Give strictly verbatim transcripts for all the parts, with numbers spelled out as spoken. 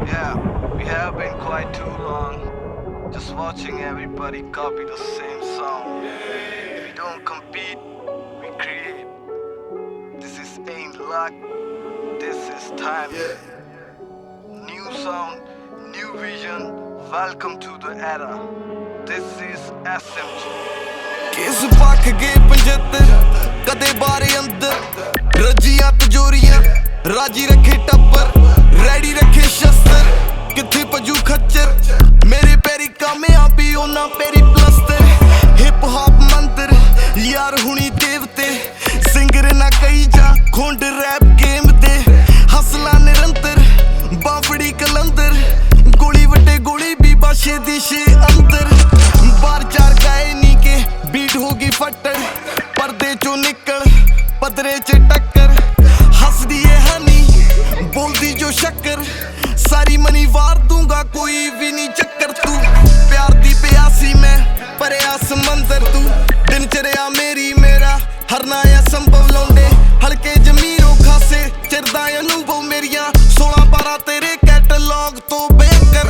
Yeah, we have been quite too long just watching everybody copy the same song. We don't compete, we create. This is ain't luck, this is time. New sound, new vision, welcome to the era. This is S M G. किस पख गए पंजत्तर कदे बारे अंदर रजियां तजोरियां राजी रखे टब्बर ready रखे शस्त्र किथे पजू खच्चर मेरे पैरी कामयाबी ओना पैरी प्लस्तर हिप हॉप मंत्र यार हुनी देवते सिंगर ना कई जा खोंड रैप गेम ते हसला निरंतर बाफड़ी कलंदर गोली वटे गोली भी बाशे दिशे अंदर बार चार गाए नी के बीट होगी फट्टर पर्दे चो निकल पदरे च टक्कर हसदी है हनी बोलदी जो शक्कर सारी मनी वार दूंगा कोई भी नहीं चक्कर तू प्यार दी प्यासी मैं परया समंदर तू दिनचर्या मेरी मेरा हर नया संभव लौंडे हल्के जमीरों खासे चिरदा अनुभव मेरिया सोलह बारह तेरे कैटलॉग तो बेकर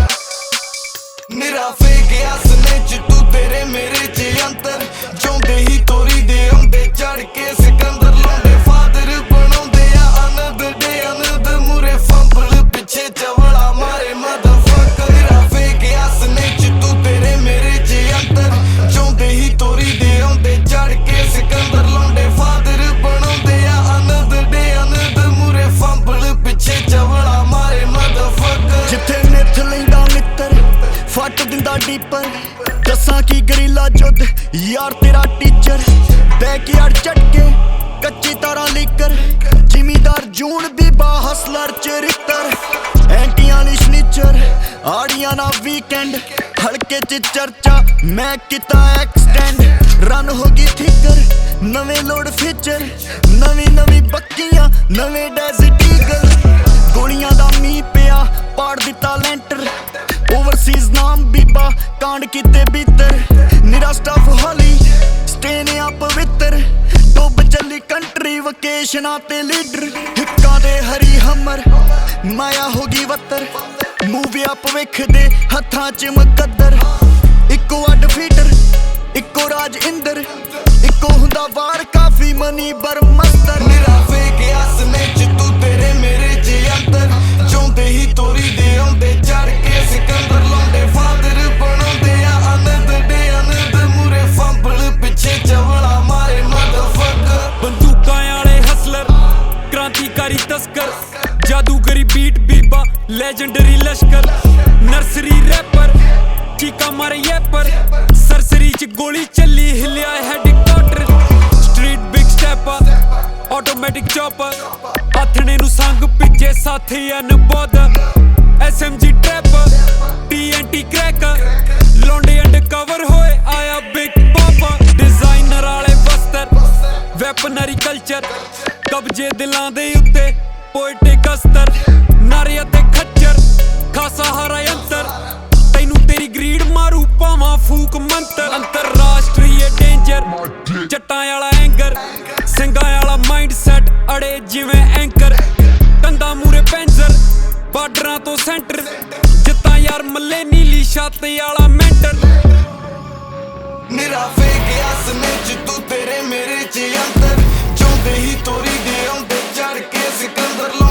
निरा फेक आसने च तू तेरे मेरे च अंतर जोंदे ही तोरी दे आंदे चढ़ के सिकंदर लांदे फादर बनांदे आ आनंद दे आनंद मुरे फंबल पिछे चवड़ा मारे मदरफकर निरा फेक आसने च तू तेरे मेरे च अंतर जोंदे ही तोरी दे आंदे चढ़ के सिकंदर लांदे फादर बनांदे आ आनंद दे आनंद मुरे फंबल पिछे चवड़ा मारे मदरफकर जिथे निथ लैंदा मित्र फट दिंदा डीपर दसा की गरीला जुद यार तेरा टीचर बैकयार्ड चटके कच्ची तारा लिकर जिमीदार जून बीबा हसलर चरित्र एंटियां ली स्निचर आड़ियां ना वीकेंड हल्के च चर्चा मैं किता एक्सटेंड रन होगी थिकर नवे लोड फीचर नवी नवी बक्कियां नवे डेज़र्ट ईगल गोलियां दा मी पिया पाड़ दिता लेंटर ओवरसीज नाम बीबा कांड किते भीतर निरा स्टफ हाली स्टेन आ पवित्र डुब चली कंट्री वकेशना ते लीडर हिक्का दे हरी हमर माया होगी वत्तर मूविया भविख दे हत्थां च मुकद्दर इक्को अड फीटर इक्को राज इंदर इक्को हुंदा वार काफी मनी बरमस्तर निरा फेक आसने च तू तेरे मेरे च अंतर जोंदे ही तोरी दे आंदे चढ़ के सिकंदर लांदे फादर बनांदे आ आनंद दे आनंद मुरे फंबल पिछे चवड़ा मारे मदरफकर बंदूकां आले हसलर क्रांतिकारी तस्कर जादूगरी बीट बीबा लेजेंडरी लश्कर नर्सरी रैपर चीका मारे ये पर सरसरी च गोली चली हिलिया headquarter street big stepper automatic chopper आथणे नु संग पिछे साथी अनबोध S M G trapper T N T cracker लौंडे अंड कवर होए आया बिग पापा डिजाइनर आले वस्त्र वेपनरी कल्चर कब्जे दिलां दे उत्ते पोएटिक अस्तर नारे ते खच्चर खासा हरा यंत्र तैनू तेरी ग्रीड मारू पावां फूक मंत्र अंतरराष्ट्रीय डेंजर जट्टां आला एंगर सिंगां आला माइंडसैट अड़े जिवें एंकर टंदा मूरे पेंजर बार्डरां तो सेंटर जित्तां यार मल्ले नीली छत आला मेंटर निरा फेक आसने च तू तेरे मेरे च अंतर जोंदे ही तोरी दे आंदे चढ़ के सिकंदर